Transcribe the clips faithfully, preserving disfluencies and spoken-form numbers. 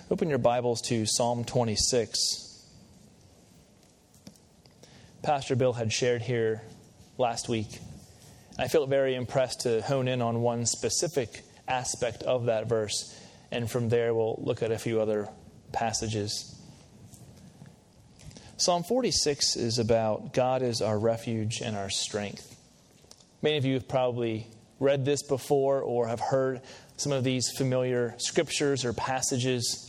Open your Bibles to Psalm twenty-six. Pastor Bill had shared here last week. I felt very impressed to hone in on one specific aspect of that verse. And from there, we'll look at a few other passages. Psalm forty-six is about God is our refuge and our strength. Many of you have probably read this before or have heard some of these familiar scriptures or passages.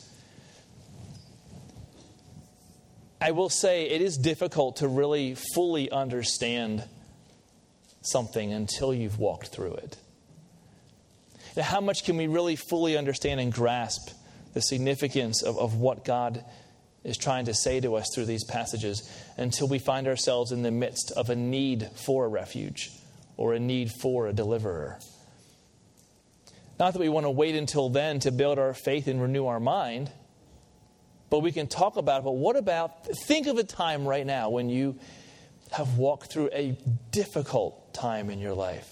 I will say it is difficult to really fully understand something until you've walked through it. Now, how much can we really fully understand and grasp the significance of, of what God is trying to say to us through these passages until we find ourselves in the midst of a need for a refuge or a need for a deliverer? Not that we want to wait until then to build our faith and renew our mind, but we can talk about it. But what about, think of a time right now when you have walked through a difficult time in your life.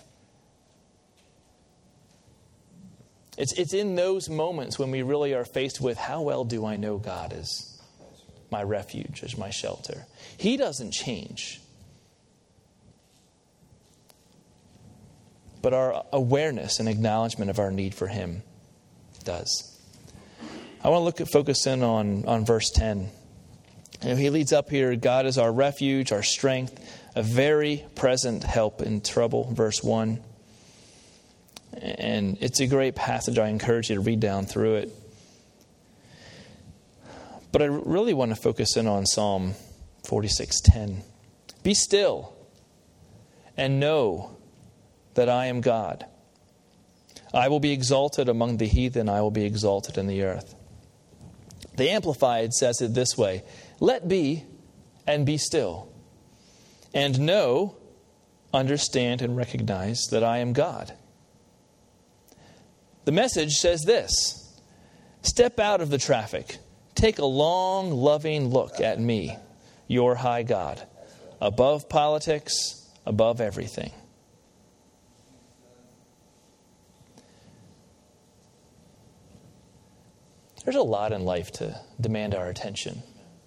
It's, it's in those moments when we really are faced with, how well do I know God as my refuge, as my shelter? He doesn't change. But our awareness and acknowledgement of our need for Him does. I want to look at focus in on, on verse ten. You know, he leads up here, God is our refuge, our strength, a very present help in trouble, verse one. And it's a great passage. I encourage you to read down through it. But I really want to focus in on Psalm forty-six ten. Be still and know that I am God. I will be exalted among the heathen. I will be exalted in the earth. The Amplified says it this way: let be and be still, and know, understand, and recognize that I am God. The Message says this: step out of the traffic. Take a long, loving look at me, your high God, above politics, above everything. There's a lot in life to demand our attention.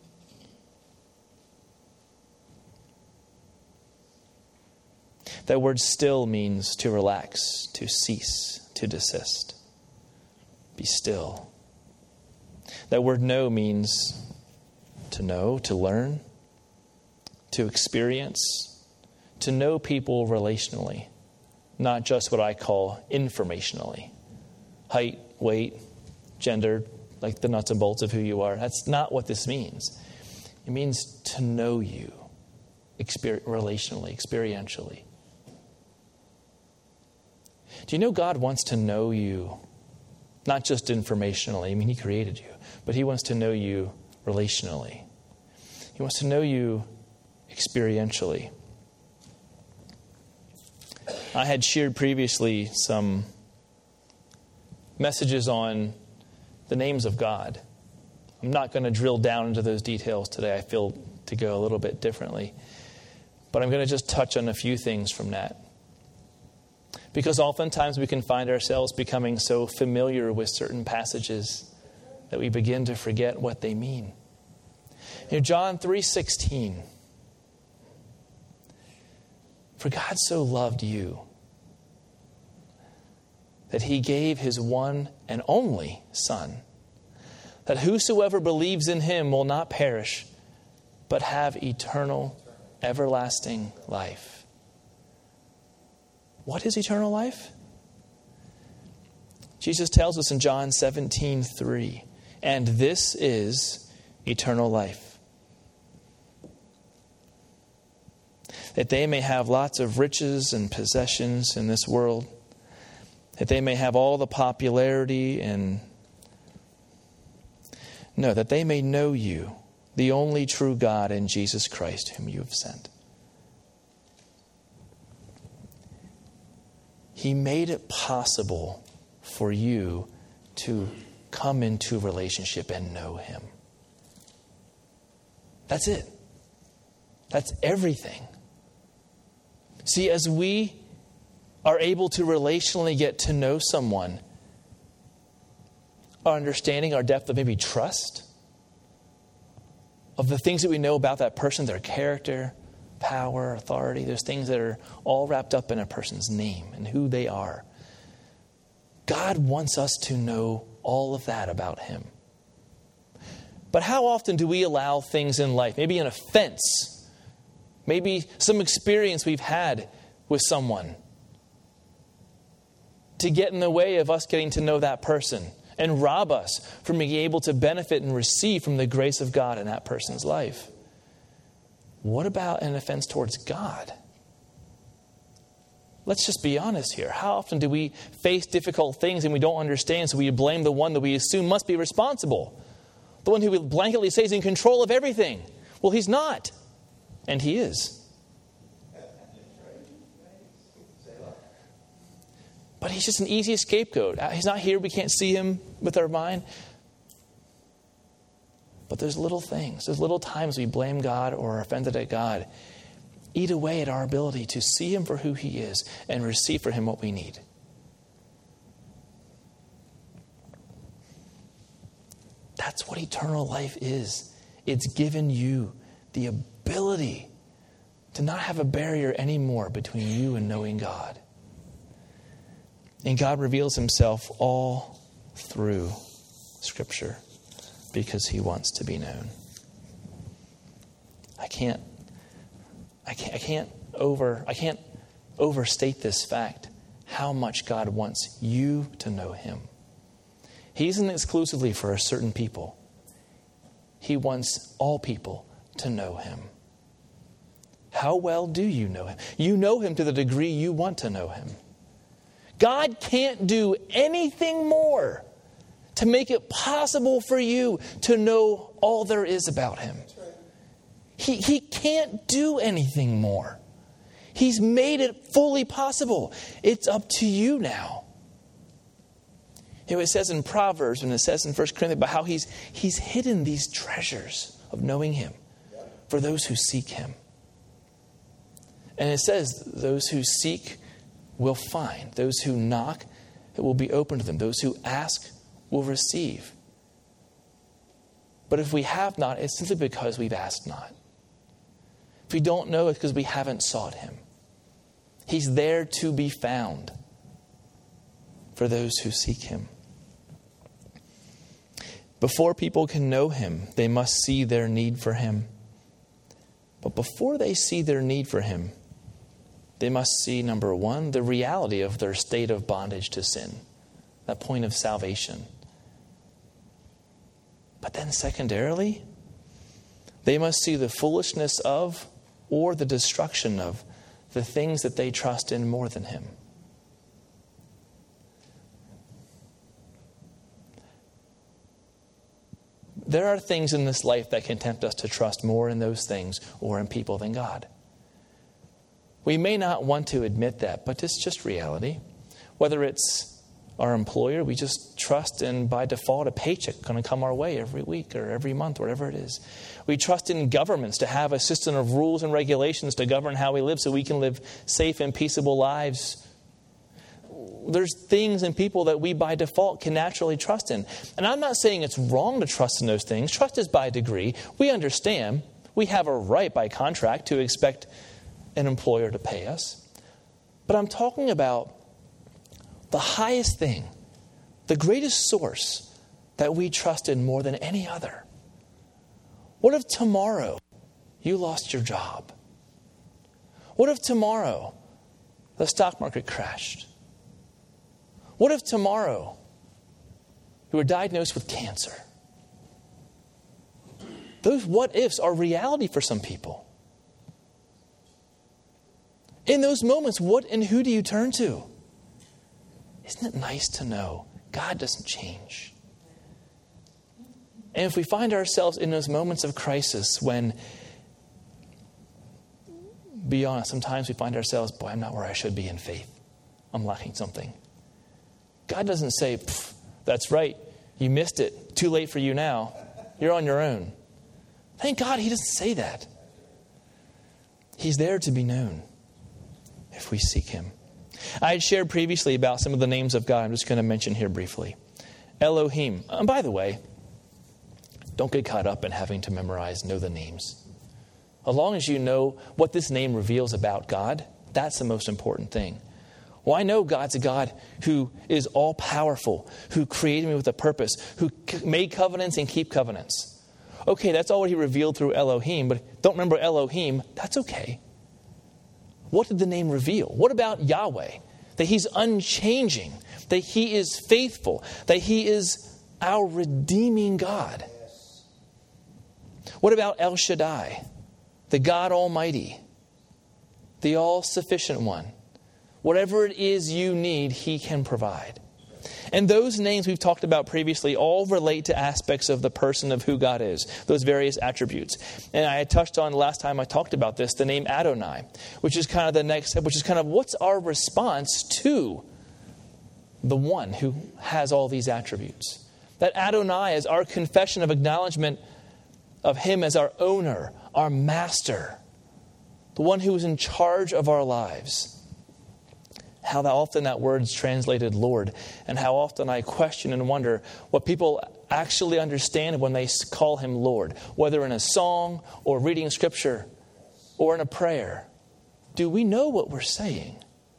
That word still means to relax, to cease, to desist. Be still. That word know means to know, to learn, to experience, to know people relationally, not just what I call informationally. Height, weight, gender, like the nuts and bolts of who you are. That's not what this means. It means to know you exper- relationally, experientially. Do you know God wants to know you, not just informationally? I mean, He created you, but He wants to know you relationally. He wants to know you experientially. I had shared previously some messages on the names of God. I'm not going to drill down into those details today. I feel to go a little bit differently. But I'm going to just touch on a few things from that. Because oftentimes we can find ourselves becoming so familiar with certain passages that we begin to forget what they mean. You know, John three sixteen. For God so loved you that He gave His one and only Son, that whosoever believes in Him will not perish, but have eternal, everlasting life. What is eternal life? Jesus tells us in John seventeen three, and this is eternal life, that they may have lots of riches and possessions in this world, that they may have all the popularity and no, that they may know you, the only true God, and Jesus Christ whom you have sent. He made it possible for you to come into relationship and know Him. That's it. That's everything. See, as we are able to relationally get to know someone, our understanding, our depth of maybe trust, of the things that we know about that person, their character, power, authority. There's things that are all wrapped up in a person's name and who they are. God wants us to know all of that about him. But how often do we allow things in life, maybe an offense, maybe some experience we've had with someone, to get in the way of us getting to know that person and rob us from being able to benefit and receive from the grace of God in that person's life? What about an offense towards God? Let's just be honest here. How often do we face difficult things and we don't understand, so we blame the one that we assume must be responsible? The one who we blanketly say is in control of everything. Well, he's not. And he is. But he's just an easy scapegoat. He's not here. We can't see him with our mind. But there's little things. There's little times we blame God or are offended at God. Eat away at our ability to see him for who he is and receive for him what we need. That's what eternal life is. It's given you the ability to not have a barrier anymore between you and knowing God. And God reveals himself all through Scripture because he wants to be known. I can't, I can't, I can't over, I can't overstate this fact, how much God wants you to know him. He isn't exclusively for a certain people. He wants all people to know him. How well do you know him? You know him to the degree you want to know him. God can't do anything more to make it possible for you to know all there is about him. He, he can't do anything more. He's made it fully possible. It's up to you now. You know, it says in Proverbs and it says in First Corinthians about how he's, he's hidden these treasures of knowing him for those who seek him. And it says those who seek will find. Those who knock, it will be open to them. Those who ask will receive. But if we have not, it's simply because we've asked not. If we don't know, it's because we haven't sought him. He's there to be found for those who seek him. Before people can know him, they must see their need for him. But before they see their need for him, they must see, number one, the reality of their state of bondage to sin. That point of salvation. But then secondarily, they must see the foolishness of or the destruction of the things that they trust in more than him. There are things in this life that can tempt us to trust more in those things or in people than God. We may not want to admit that, but it's just reality. Whether it's our employer, we just trust in, by default, a paycheck going to come our way every week or every month, whatever it is. We trust in governments to have a system of rules and regulations to govern how we live so we can live safe and peaceable lives. There's things and people that we by default can naturally trust in. And I'm not saying it's wrong to trust in those things. Trust is by degree. We understand. We have a right by contract to expect an employer to pay us. But I'm talking about the highest thing, the greatest source that we trust in more than any other. What if tomorrow you lost your job? What if tomorrow the stock market crashed? What if tomorrow you were diagnosed with cancer? Those what ifs are reality for some people. In those moments, what and who do you turn to? Isn't it nice to know God doesn't change? And if we find ourselves in those moments of crisis when, be honest, sometimes we find ourselves, boy, I'm not where I should be in faith. I'm lacking something. God doesn't say, that's right, you missed it. Too late for you now. You're on your own. Thank God he doesn't say that. He's there to be known if we seek him. I had shared previously about some of the names of God. I'm just going to mention here briefly. Elohim. And by the way, don't get caught up in having to memorize, know the names. As long as you know what this name reveals about God, that's the most important thing. Well, I know God's a God who is all-powerful, who created me with a purpose, who made covenants and keep covenants. Okay, that's all he revealed through Elohim, but don't remember Elohim. That's okay. What did the name reveal? What about Yahweh? That he's unchanging, that he is faithful, that he is our redeeming God. What about El Shaddai, the God Almighty, the all-sufficient one? Whatever it is you need, he can provide. And those names we've talked about previously all relate to aspects of the person of who God is, those various attributes. And I had touched on last time I talked about this, the name Adonai, which is kind of the next step, which is kind of what's our response to the one who has all these attributes. That Adonai is our confession of acknowledgement of him as our owner, our master, the one who is in charge of our lives. How that often that word's translated Lord, and how often I question and wonder what people actually understand when they call him Lord, whether in a song or reading scripture or in a prayer. Do we know what we're saying?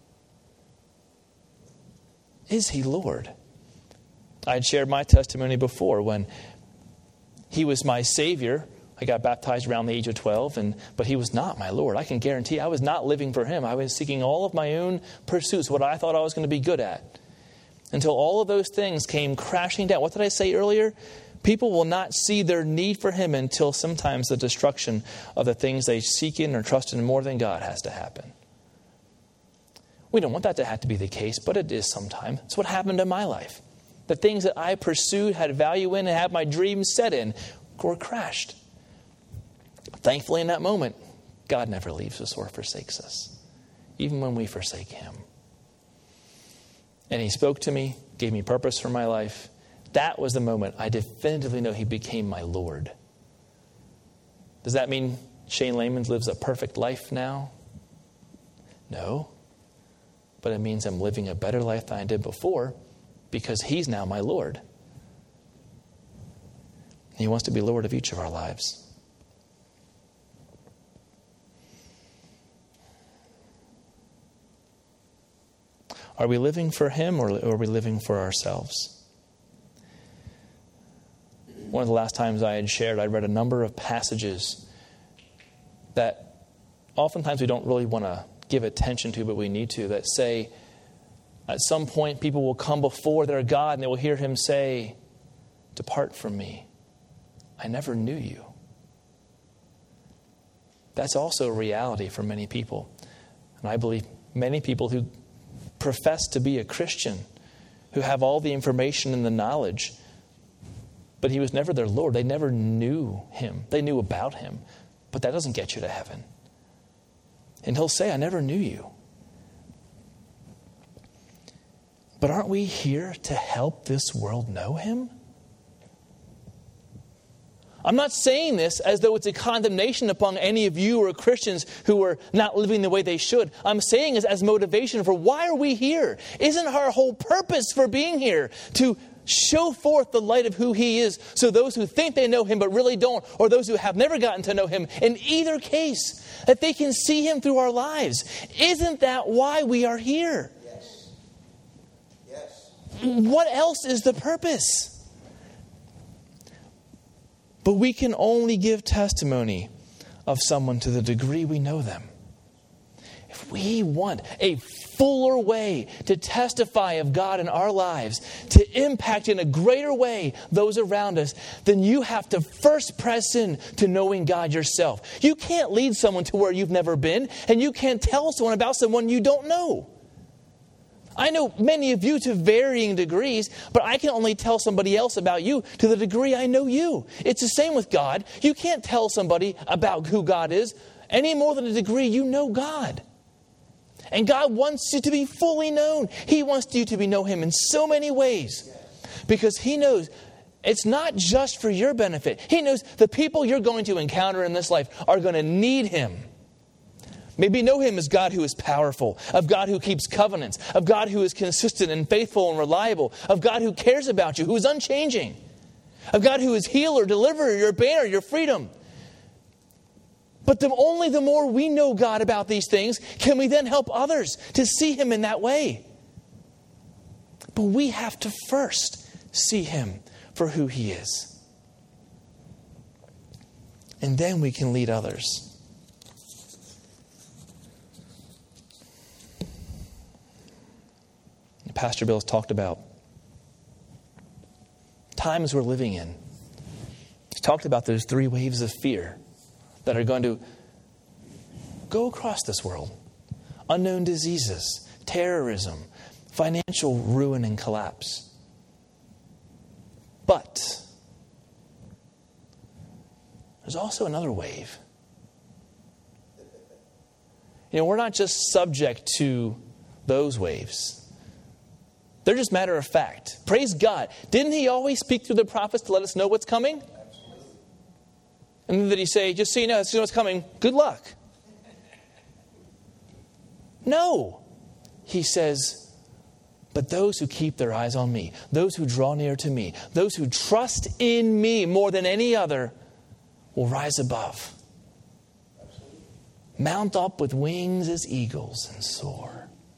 Is he Lord? I had shared my testimony before when he was my Savior. I got baptized around the age of twelve, and but he was not my Lord. I can guarantee I was not living for him. I was seeking all of my own pursuits, what I thought I was going to be good at. Until all of those things came crashing down. What did I say earlier? People will not see their need for him until sometimes the destruction of the things they seek in or trust in more than God has to happen. We don't want that to have to be the case, but it is sometimes. It's what happened in my life. The things that I pursued, had value in, and had my dreams set in were crashed. Thankfully, in that moment, God never leaves us or forsakes us, even when we forsake him. And he spoke to me, gave me purpose for my life. That was the moment I definitively know he became my Lord. Does that mean Shane Layman lives a perfect life now? No. But it means I'm living a better life than I did before because he's now my Lord. He wants to be Lord of each of our lives. Are we living for him or are we living for ourselves? One of the last times I had shared, I read a number of passages that oftentimes we don't really want to give attention to, but we need to, that say at some point people will come before their God and they will hear him say, "Depart from me. I never knew you." That's also a reality for many people. And I believe many people who profess to be a Christian, who have all the information and the knowledge, but he was never their Lord. They never knew him. They knew about him, but that doesn't get you to heaven. And he'll say, "I never knew you." But aren't we here to help this world know him? I'm not saying this as though it's a condemnation upon any of you or Christians who are not living the way they should. I'm saying this as motivation for why are we here? Isn't our whole purpose for being here to show forth the light of who he is, so those who think they know him but really don't, or those who have never gotten to know him, in either case, that they can see him through our lives? Isn't that why we are here? Yes. Yes. What else is the purpose? But we can only give testimony of someone to the degree we know them. If we want a fuller way to testify of God in our lives, to impact in a greater way those around us, then you have to first press in to knowing God yourself. You can't lead someone to where you've never been, and you can't tell someone about someone you don't know. I know many of you to varying degrees, but I can only tell somebody else about you to the degree I know you. It's the same with God. You can't tell somebody about who God is any more than the degree you know God. And God wants you to be fully known. He wants you to be know him in so many ways, because he knows it's not just for your benefit. He knows the people you're going to encounter in this life are going to need him. Maybe know him as God who is powerful, of God who keeps covenants, of God who is consistent and faithful and reliable, of God who cares about you, who is unchanging, of God who is healer, deliverer, your banner, your freedom. But the, only the more we know God about these things can we then help others to see him in that way. But we have to first see him for who he is. And then we can lead others. Pastor Bill has talked about times we're living in. He talked about those three waves of fear that are going to go across this world. Unknown diseases, terrorism, financial ruin and collapse. But there's also another wave. You know, we're not just subject to those waves. They're just matter of fact. Praise God. Didn't he always speak through the prophets to let us know what's coming? Absolutely. And then did he say, just so you know, as soon as it's coming, good luck? No. He says, but those who keep their eyes on me, those who draw near to me, those who trust in me more than any other will rise above. Absolutely. Mount up with wings as eagles and soar.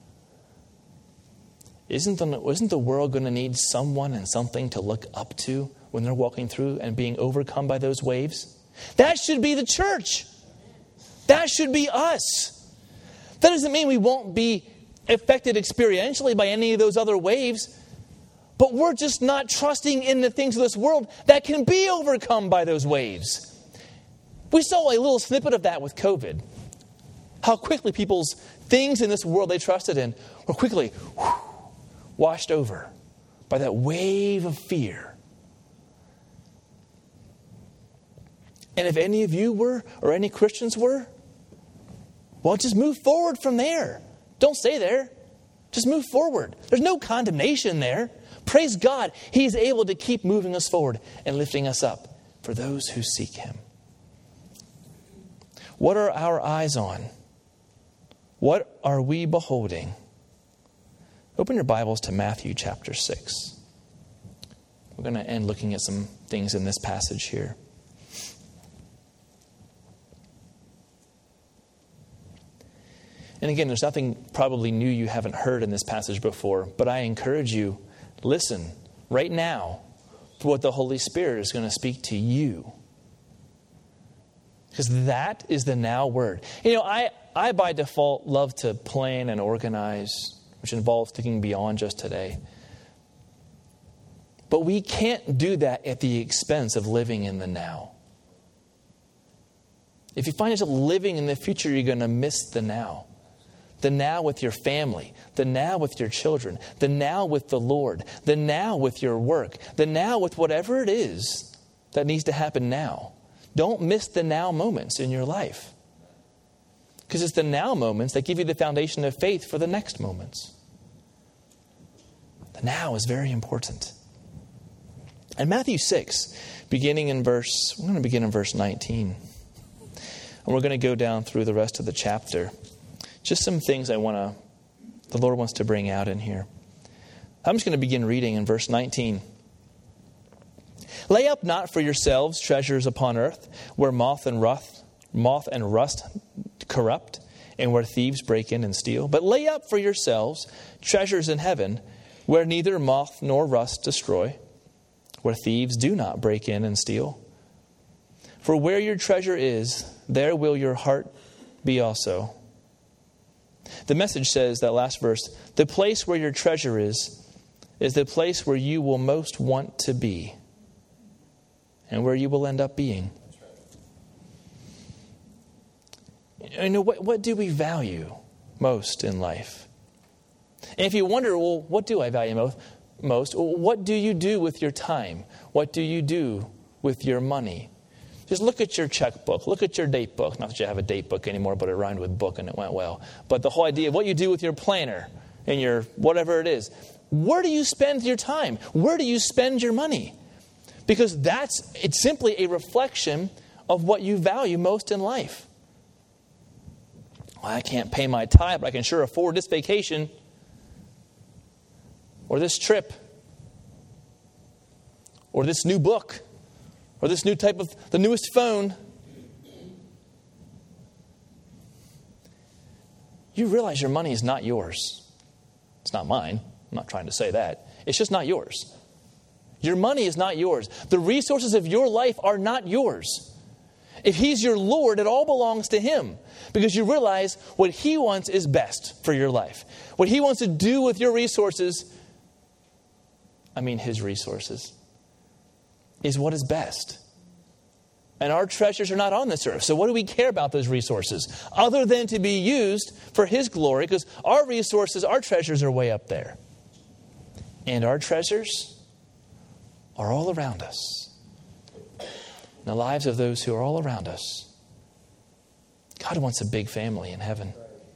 Isn't the, isn't the world going to need someone and something to look up to when they're walking through and being overcome by those waves? That should be the church. That should be us. That doesn't mean we won't be affected experientially by any of those other waves, but we're just not trusting in the things of this world that can be overcome by those waves. We saw a little snippet of that with COVID. How quickly people's things in this world they trusted in were quickly whew, washed over by that wave of fear. And if any of you were, or any Christians were, well, just move forward from there. Don't stay there. Just move forward. There's no condemnation there. Praise God, he is able to keep moving us forward and lifting us up for those who seek him. What are our eyes on? What are we beholding? Open your Bibles to Matthew chapter six. We're going to end looking at some things in this passage here. And again, there's nothing probably new you haven't heard in this passage before, but I encourage you, listen right now for what the Holy Spirit is going to speak to you. Because that is the now word. You know, I, I by default love to plan and organize, which involves thinking beyond just today. But we can't do that at the expense of living in the now. If you find yourself living in the future, you're going to miss the now. The now with your family, the now with your children, the now with the Lord, the now with your work, the now with whatever it is that needs to happen now. Don't miss the now moments in your life. Because it's the now moments that give you the foundation of faith for the next moments. The now is very important. And Matthew six, beginning in verse, we're going to begin in verse nineteen. And we're going to go down through the rest of the chapter. Just some things I want to, the Lord wants to bring out in here. I'm just going to begin reading in verse nineteen. Lay up not for yourselves treasures upon earth, where moth and rust, moth and rust corrupt, and where thieves break in and steal. But lay up for yourselves treasures in heaven, where neither moth nor rust destroy, where thieves do not break in and steal. For where your treasure is, there will your heart be also. The Message says, that last verse, the place where your treasure is, is the place where you will most want to be and where you will end up being. You know, what, what do we value most in life? And if you wonder, well, what do I value most? Most? What do you do with your time? What do you do with your money? Just look at your checkbook. Look at your date book. Not that you have a date book anymore, but it rhymed with book and it went well. But the whole idea of what you do with your planner and your whatever it is. Where do you spend your time? Where do you spend your money? Because that's, it's simply a reflection of what you value most in life. I can't pay my tithe, but I can sure afford this vacation or this trip or this new book or this new type of, the newest phone. You realize your money is not yours. It's not mine. I'm not trying to say that. It's just not yours. Your money is not yours. The resources of your life are not yours. If He's your Lord, it all belongs to Him. Because you realize what He wants is best for your life. What He wants to do with your resources, I mean His resources, is what is best. And our treasures are not on this earth. So what do we care about those resources? Other than to be used for His glory, because our resources, our treasures are way up there. And our treasures are all around us. In the lives of those who are all around us. God wants a big family in heaven.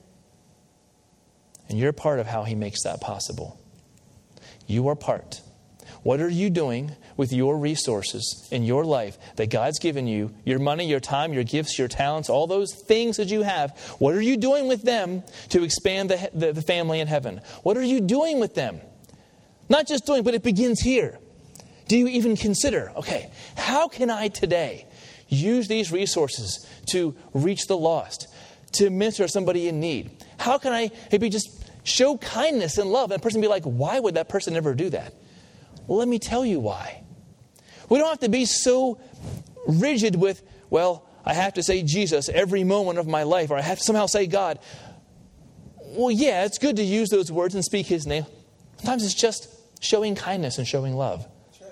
And you're part of how He makes that possible. You are part. What are you doing with your resources in your life that God's given you? Your money, your time, your gifts, your talents, all those things that you have. What are you doing with them to expand the, the, the family in heaven? What are you doing with them? Not just doing, but it begins here. Do you even consider, okay, how can I today use these resources to reach the lost, to minister to somebody in need? How can I maybe just show kindness and love? And a person be like, why would that person ever do that? Well, let me tell you why. We don't have to be so rigid with, well, I have to say Jesus every moment of my life, or I have to somehow say God. Well, yeah, it's good to use those words and speak His name. Sometimes it's just showing kindness and showing love.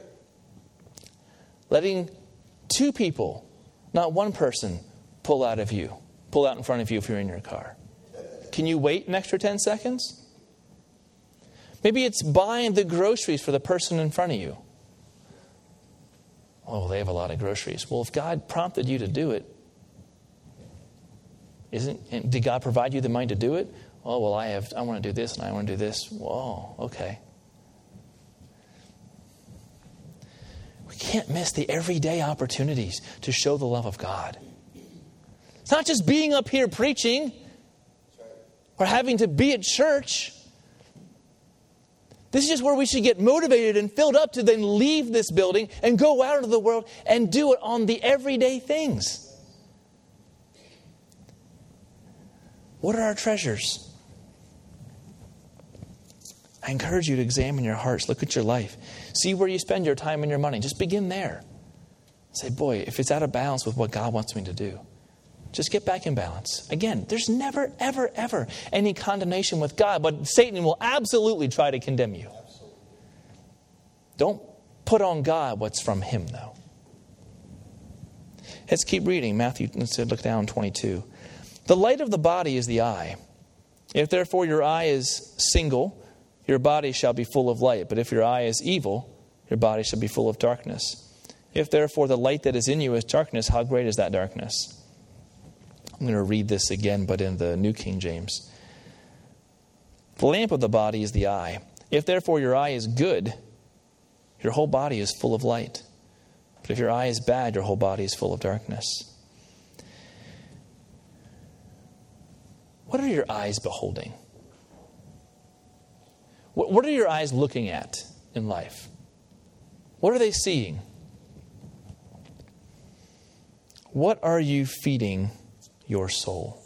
Letting two people, not one person, pull out of you, pull out in front of you if you're in your car. Can you wait an extra ten seconds? Maybe it's buying the groceries for the person in front of you. Oh, they have a lot of groceries. Well, if God prompted you to do it, isn't did God provide you the money to do it? Oh, well, I have. I want to do this and I want to do this. Whoa, okay. We can't miss the everyday opportunities to show the love of God. It's not just being up here preaching or having to be at church. This is just where we should get motivated and filled up to then leave this building and go out into the world and do it on the everyday things. What are our treasures? I encourage you to examine your hearts. Look at your life. See where you spend your time and your money. Just begin there. Say, boy, if it's out of balance with what God wants me to do, just get back in balance. Again, there's never, ever, ever any condemnation with God, but Satan will absolutely try to condemn you. Don't put on God what's from Him, though. Let's keep reading. Matthew, let's look down twenty-two. The light of the body is the eye. If therefore your eye is single, your body shall be full of light. But if your eye is evil, your body shall be full of darkness. If therefore the light that is in you is darkness, how great is that darkness? I'm going to read this again, but in the New King James. The lamp of the body is the eye. If therefore your eye is good, your whole body is full of light. But if your eye is bad, your whole body is full of darkness. What are your eyes beholding? What are your eyes looking at in life? What are they seeing? What are you feeding your soul?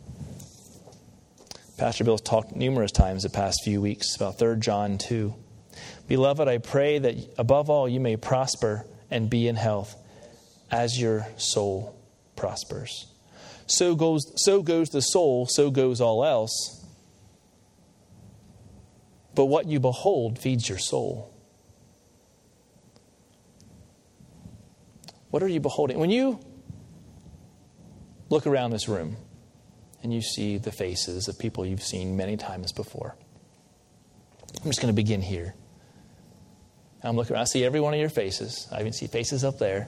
Pastor Bill's talked numerous times the past few weeks about Third John two. Beloved, I pray that above all you may prosper and be in health as your soul prospers. So goes, so goes the soul, so goes all else. But what you behold feeds your soul. What are you beholding? When you look around this room and you see the faces of people you've seen many times before. I'm just going to begin here. I'm looking around. I see every one of your faces. I even see faces up there.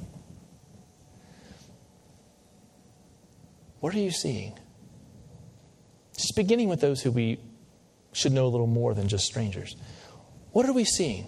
What are you seeing? Just beginning with those who we should know a little more than just strangers. What are we seeing?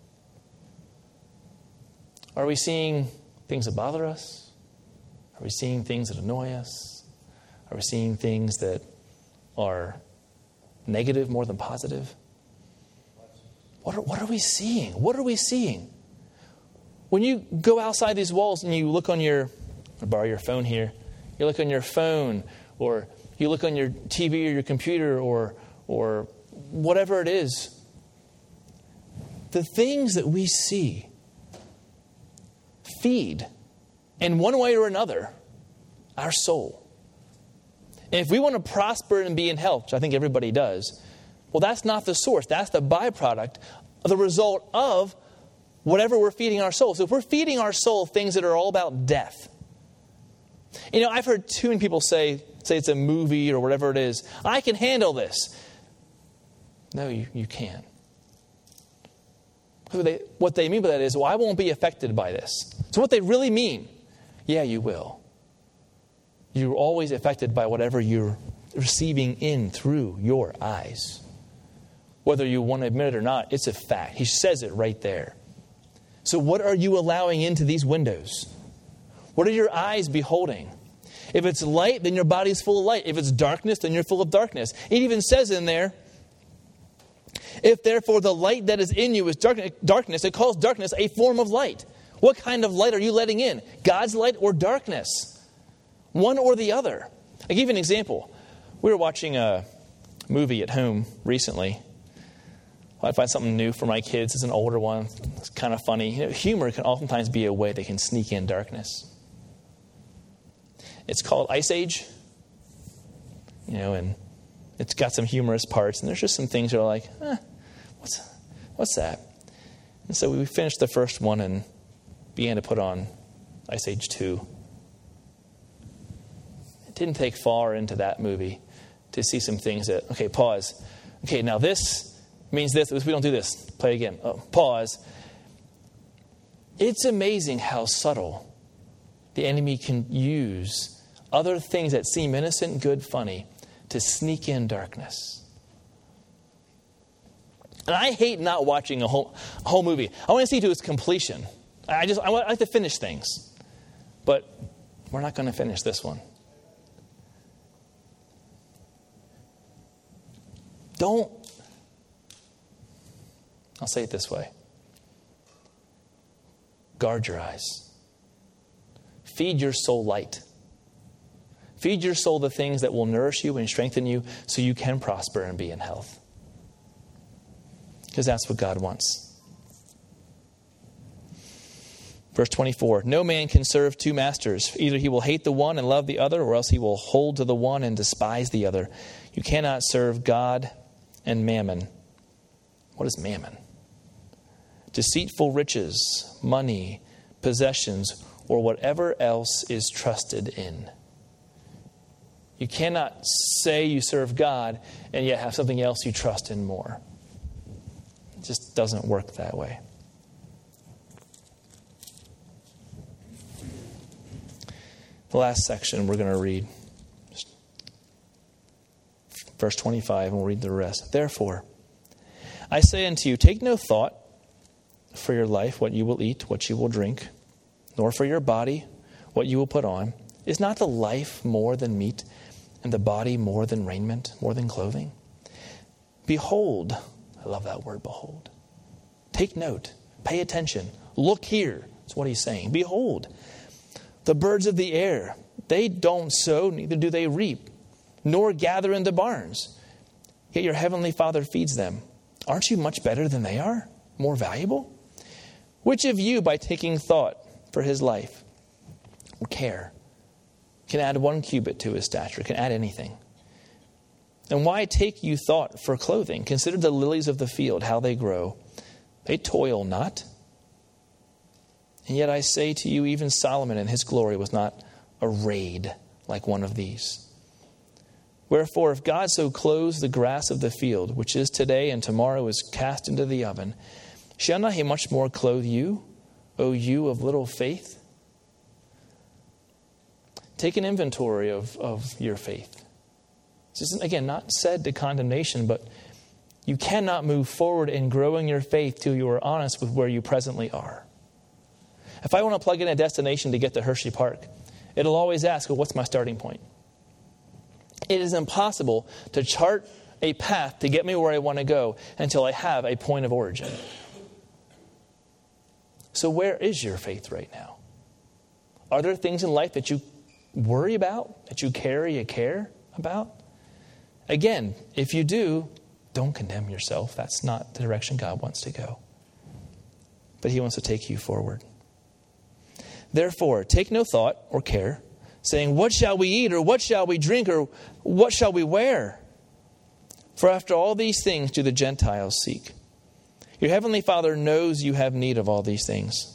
Are we seeing things that bother us? Are we seeing things that annoy us? Are we seeing things that are negative more than positive? What are, what are we seeing? What are we seeing? When you go outside these walls and you look on your, I'll borrow your phone here, you look on your phone, or you look on your T V or your computer, or or whatever it is, the things that we see feed, in one way or another, our soul. And if we want to prosper and be in health, which I think everybody does, well, that's not the source. That's the byproduct, the result of whatever we're feeding our soul. So if we're feeding our soul things that are all about death. You know, I've heard too many people say, say it's a movie or whatever it is, I can handle this. No, you, you can't. What they, what they mean by that is, well, I won't be affected by this. So what they really mean, yeah, you will. You're always affected by whatever you're receiving in through your eyes. Whether you want to admit it or not, it's a fact. He says it right there. So what are you allowing into these windows? What are your eyes beholding? If it's light, then your body's full of light. If it's darkness, then you're full of darkness. It even says in there, if therefore the light that is in you is darkness, it calls darkness a form of light. What kind of light are you letting in? God's light or darkness? One or the other. I'll give you an example. We were watching a movie at home recently. I find something new for my kids. It's an older one. It's kind of funny. You know, humor can oftentimes be a way they can sneak in darkness. It's called Ice Age. You know, and it's got some humorous parts. And there's just some things that are like, eh, what's, what's that? And so we finished the first one and began to put on Ice Age two. It didn't take far into that movie to see some things that, okay, pause. Okay, now this means this. If we don't do this, play again. Oh, pause. It's amazing how subtle the enemy can use other things that seem innocent, good, funny, to sneak in darkness. And I hate not watching a whole, a whole movie. I want to see to its completion. I just I like to finish things. But we're not going to finish this one. Don't, I'll say it this way. Guard your eyes. Feed your soul light. Feed your soul the things that will nourish you and strengthen you so you can prosper and be in health. Because that's what God wants. Verse twenty-four, no man can serve two masters. Either he will hate the one and love the other, or else he will hold to the one and despise the other. You cannot serve God and mammon. What is mammon? Deceitful riches, money, possessions, or whatever else is trusted in. You cannot say you serve God and yet have something else you trust in more. It just doesn't work that way. The last section we're going to read. Verse twenty-five, and we'll read the rest. Therefore, I say unto you, take no thought for your life, what you will eat, what you will drink, nor for your body, what you will put on. Is not the life more than meat, and the body more than raiment, more than clothing? Behold, I love that word, behold. Take note, pay attention, look here. That's what he's saying. Behold, the birds of the air, they don't sow, neither do they reap, nor gather into barns. Yet your heavenly Father feeds them. Aren't you much better than they are? More valuable? Which of you, by taking thought for his life or care, can add one cubit to his stature, can add anything? And why take you thought for clothing? Consider the lilies of the field, how they grow. They toil not. And yet I say to you, even Solomon in his glory was not arrayed like one of these. Wherefore, if God so clothes the grass of the field, which is today and tomorrow is cast into the oven, shall not he much more clothe you, O you of little faith? Take an inventory of, of your faith. This isn't, again, not said to condemnation, but you cannot move forward in growing your faith till you are honest with where you presently are. If I want to plug in a destination to get to Hershey Park, it'll always ask, well, what's my starting point? It is impossible to chart a path to get me where I want to go until I have a point of origin. So where is your faith right now? Are there things in life that you worry about, that you carry a care about? Again, if you do, don't condemn yourself. That's not the direction God wants to go. But he wants to take you forward. Therefore, take no thought or care, saying, what shall we eat, or what shall we drink, or what shall we wear? For after all these things do the Gentiles seek. Your heavenly Father knows you have need of all these things.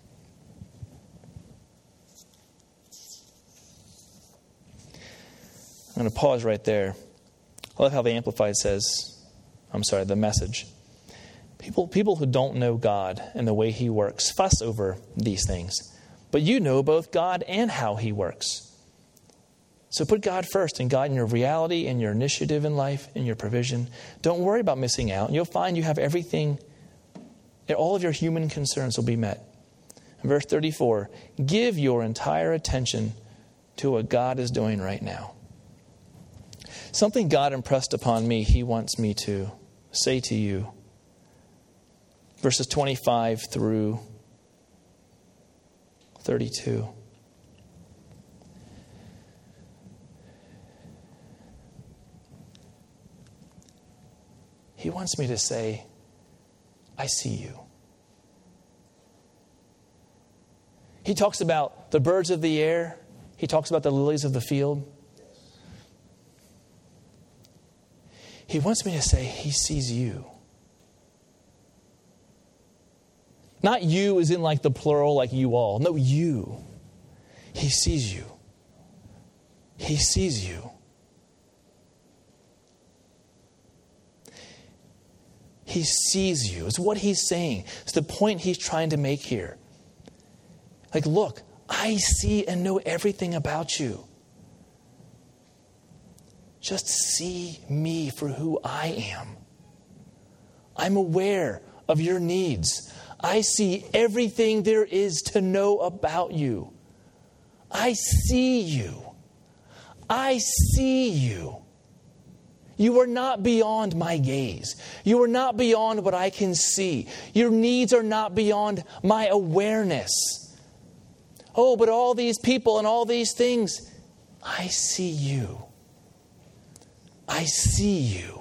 I'm going to pause right there. I love how the Amplified says, I'm sorry, the Message. People, people who don't know God and the way he works fuss over these things. But you know both God and how he works. So put God first, and God in your reality, in your initiative in life, in your provision. Don't worry about missing out. You'll find you have everything, all of your human concerns will be met. In verse thirty-four, give your entire attention to what God is doing right now. Something God impressed upon me, he wants me to say to you. Verses twenty-five through thirty-two. He wants me to say, I see you. He talks about the birds of the air. He talks about the lilies of the field. He wants me to say, he sees you. Not you as in like the plural, like you all. No, you. He sees you. He sees you. He sees you. It's what he's saying. It's the point he's trying to make here. Like, look, I see and know everything about you. Just see me for who I am. I'm aware of your needs. I see everything there is to know about you. I see you. I see you. You are not beyond my gaze. You are not beyond what I can see. Your needs are not beyond my awareness. Oh, but all these people and all these things, I see you. I see you.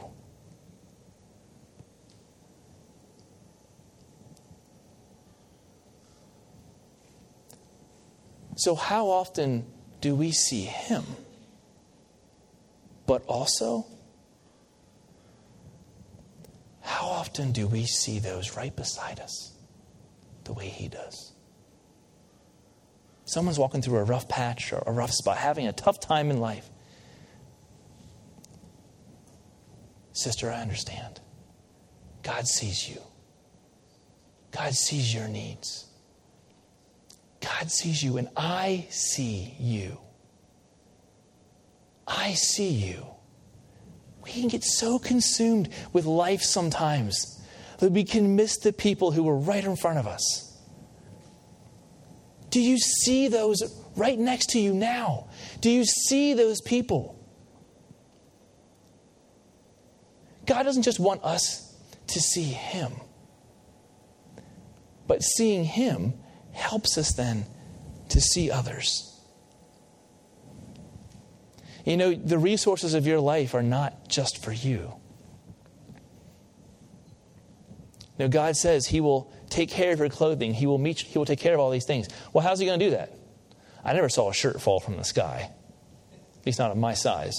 So how often do we see him? But also, how often do we see those right beside us the way he does? Someone's walking through a rough patch or a rough spot, having a tough time in life. Sister, I understand. God sees you. God sees your needs. God sees you, and I see you. I see you. We can get so consumed with life sometimes that we can miss the people who are right in front of us. Do you see those right next to you now? Do you see those people? God doesn't just want us to see him, but seeing him helps us then to see others. You know, the resources of your life are not just for you. Now, God says he will take care of your clothing. He will meet, he will take care of all these things. Well, how's he going to do that? I never saw a shirt fall from the sky. At least not of my size.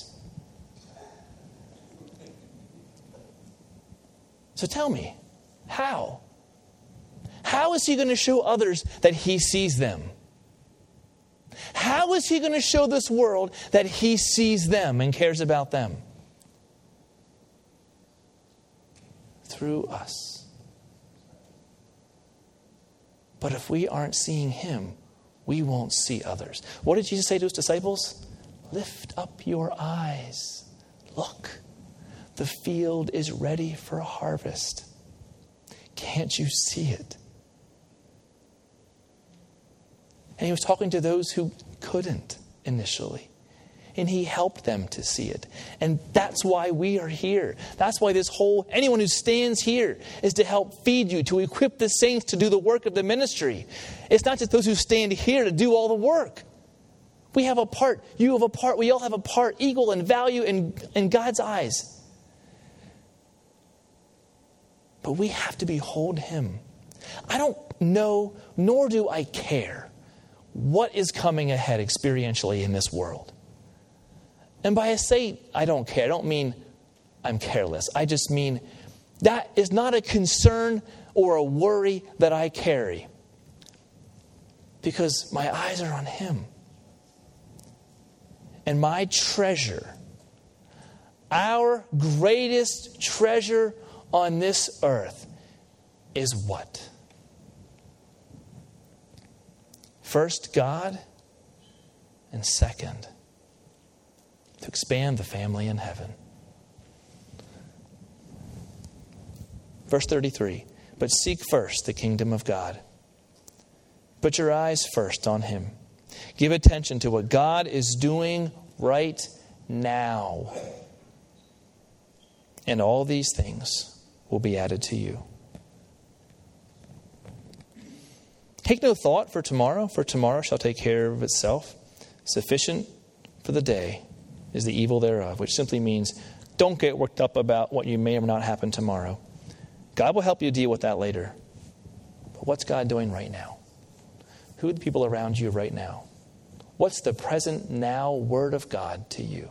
So tell me, how? How is he going to show others that he sees them? How is he going to show this world that he sees them and cares about them? Through us. But if we aren't seeing him, we won't see others. What did Jesus say to his disciples? Lift up your eyes. Look, the field is ready for a harvest. Can't you see it? And he was talking to those who couldn't initially. and he helped them to see it. And that's why we are here. That's why this whole, anyone who stands here is to help feed you, to equip the saints to do the work of the ministry. It's not just those who stand here to do all the work. We have a part. You have a part. We all have a part, equal in value in, in God's eyes. But we have to behold him. I don't know, nor do I care what is coming ahead experientially in this world. And by I say I don't care, I don't mean I'm careless. I just mean that is not a concern or a worry that I carry. Because my eyes are on him. And my treasure, our greatest treasure on this earth is what? First, God, and second, to expand the family in heaven. Verse thirty-three, but seek first the kingdom of God. Put your eyes first on him. Give attention to what God is doing right now. And all these things will be added to you. Take no thought for tomorrow, for tomorrow shall take care of itself. Sufficient for the day is the evil thereof, which simply means don't get worked up about what you may or may not happen tomorrow. God will help you deal with that later. But what's God doing right now? Who are the people around you right now? What's the present now word of God to you?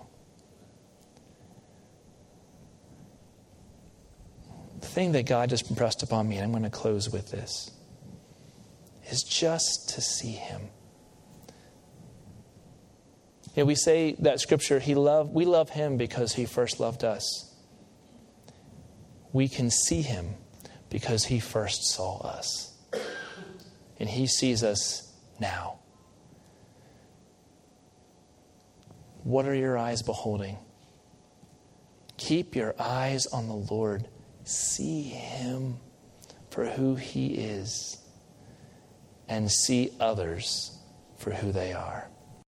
The thing that God just impressed upon me, and I'm going to close with this, is just to see him. You know, we say that scripture, he loved, we love him because he first loved us. We can see him because he first saw us. And he sees us now. What are your eyes beholding? Keep your eyes on the Lord. See him for who he is. And see others for who they are.